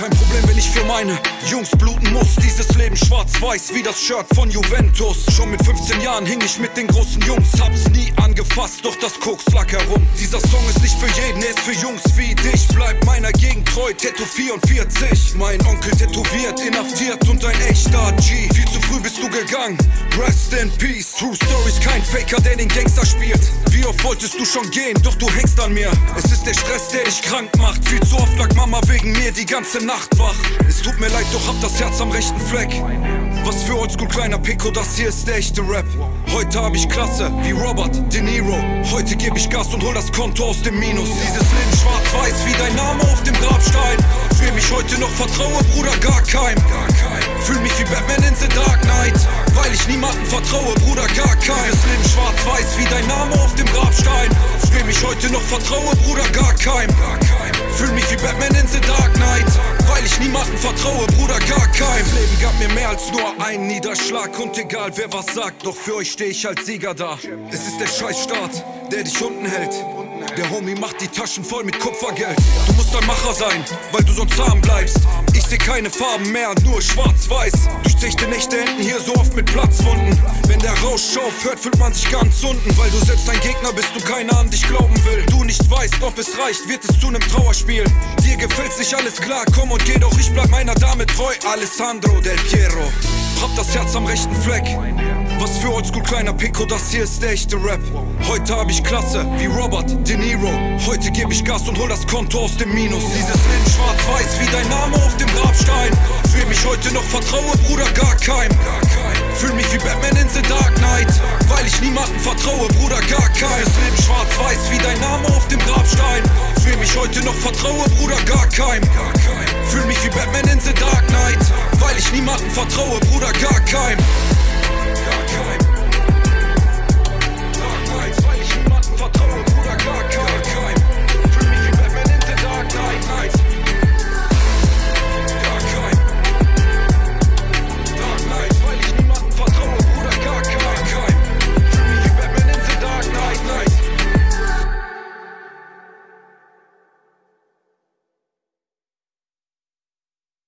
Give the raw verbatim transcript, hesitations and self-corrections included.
Kein Problem, wenn ich für meine Jungs bluten muss. Dieses Leben schwarz-weiß wie das Shirt von Juventus. Schon mit fünfzehn Jahren hing ich mit den großen Jungs. Hab's nie angefasst, doch das Koks lag herum. Dieser Song ist nicht für jeden, er ist für Jungs wie dich. Bleib meiner Gegend treu, Tattoo vierundvierzig. Mein Onkel tätowiert, inhaftiert und ein echter G. Viel zu früh bist du gegangen, rest in peace. True Stories, kein Faker, der den Gangster spielt. Wie oft wolltest du schon gehen, doch du hängst an mir. Es ist der Stress, der dich krank macht. Viel zu oft lag Mama wegen mir die ganze Nacht wach. Es tut mir leid, doch hab das Herz am rechten Fleck. Was für oldschool kleiner Pico, das hier ist der echte Rap. Heute hab ich Klasse, wie Robert De Niro. Heute geb ich Gas und hol das Konto aus dem Minus. Dieses Leben schwarz-weiß wie dein Name auf dem Grabstein. Wem ich heute noch vertraue, Bruder, gar keinem. Fühl mich wie Batman in The Dark Knight, weil ich niemanden vertraue, Bruder, gar keinem. Dieses Leben schwarz-weiß wie dein Name auf dem Grabstein. Wem ich heute noch vertraue, Bruder, gar keinem. Fühl mich wie Batman in The Dark Knight, weil ich niemanden vertraue, Bruder, gar keinem. Das Leben gab mir mehr als nur einen Niederschlag. Und egal wer was sagt, doch für euch steh ich als Sieger da. Es ist der Scheißstaat, der dich unten hält. Der Homie macht die Taschen voll mit Kupfergeld. Du musst ein Macher sein, weil du sonst zahm bleibst. Ich seh keine Farben mehr, nur schwarz-weiß. Durchzechte Nächte enden hier so oft mit Platzwunden. Wenn der Rausch aufhört, fühlt man sich ganz unten. Weil du selbst ein Gegner bist und keiner an dich glauben will. Du nicht weißt, ob es reicht, wird es zu nem Trauerspiel. Dir gefällt sich alles klar, komm und geh, doch ich bleib meiner Dame treu. Alessandro Del Piero, hab das Herz am rechten Fleck. Was für oldschool kleiner Pico, das hier ist der echte Rap. Heute hab ich Klasse, wie Robert De Niro. Heute geb ich Gas und hol das Konto aus dem Minus. Dieses Leben schwarz-weiß wie dein Name auf dem Grabstein. Wem ich heute noch vertraue, Bruder, gar keinem. Fühl mich wie Batman in The Dark Knight, weil ich niemanden vertraue, Bruder, gar keinem. Dieses Leben schwarz-weiß wie dein Name auf dem Grabstein. Wem ich heute noch vertraue, Bruder, gar keinem. Fühl mich wie Batman in The Dark Knight, weil ich niemanden vertraue, Bruder, gar keinem. Gar keinem. Dark Knight, weil ich niemanden vertraue.